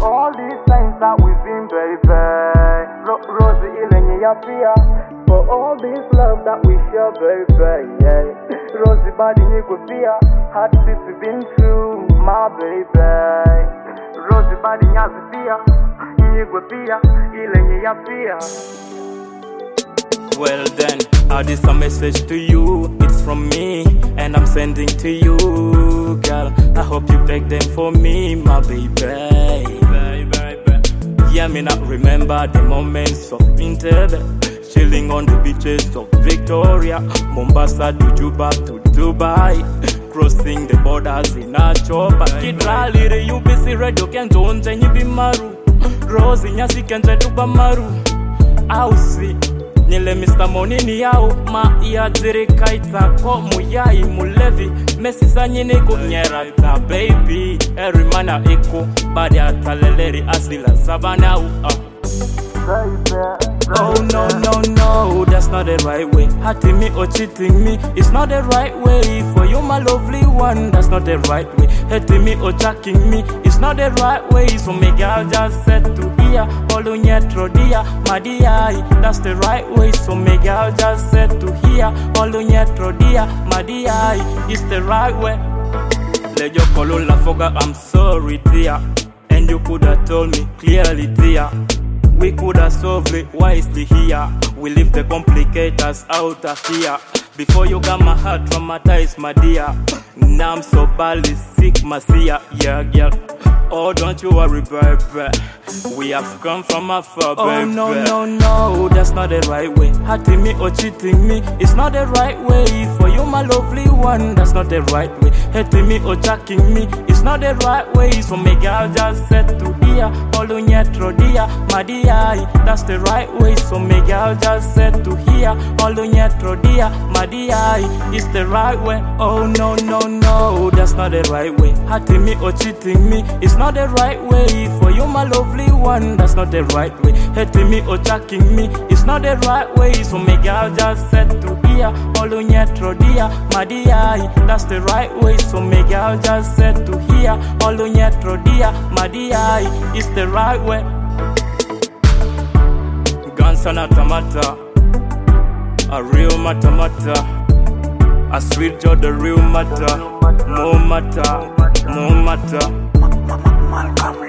all these times that we've been, baby. Rosie ilenye ya pia. For all this love that we share, baby, yeah. Rosie body nyigwe pia. Hard shit we've been through, my baby. Rosie body nyazi pia. Nyigwe pia, ilenye ya pia. Well then, this a message to you. It's from me, and I'm sending to you, girl. I hope you take them for me, my baby. Yeah, me not remember the moments of Entebbe, chilling on the beaches of Victoria, Mombasa to Juba to Dubai, crossing the borders in a chopper. Kidrali re UBC radio kenjonje nyibi maru, Rosie nyasi kenje tuba maru. Ausi Nile Mr. Monini yao ma iya dire kaita ko muyai mulevi Messi sanyine ko nyerata baby every man a eko badi ataleleri asila sabana Oh no, that's not the right way. Hurting me or cheating me, it's not the right way. For you my lovely one, that's not the right way. Hating me or jacking me, it's not the right way. So me girl just said to hear, all on your trodia, my dear, that's the right way. So me girl just said to hear, all on your trodia, my dear, it's the right way. Let your call la foga, I'm sorry dear, and you could have told me clearly dear. We could have solved it wisely here. We leave the complicators out of here. Before you got my heart traumatized, my dear. Now I'm so badly sick, my seer. Yeah, girl. Oh, don't you worry, baby. We have come from afar, baby. Oh, no, that's not the right way. Hurting me or cheating me, it's not the right way. For you, my lovely one, that's not the right way. Hating me or jacking me, it's not the right way. So me girl just said to hear, all on your trodia, my dear, that's the right way. So me girl just said to hear, all on your trodia, my dear, it's the right way. Oh, no, that's not the right way. Hurting me or cheating me, it's not the right way. For you, my lovely one, that's not the right way. Hating me or jacking me, it's not the right way. So me girl just said to hear, all on your trodia, my dear, that's the right way. So me girl just said to hear, all on your trodia, my dear, it's the right way. Gansana tamata, a real matamata, a sweet joy, the real matter, more matter, more matter. Malcolm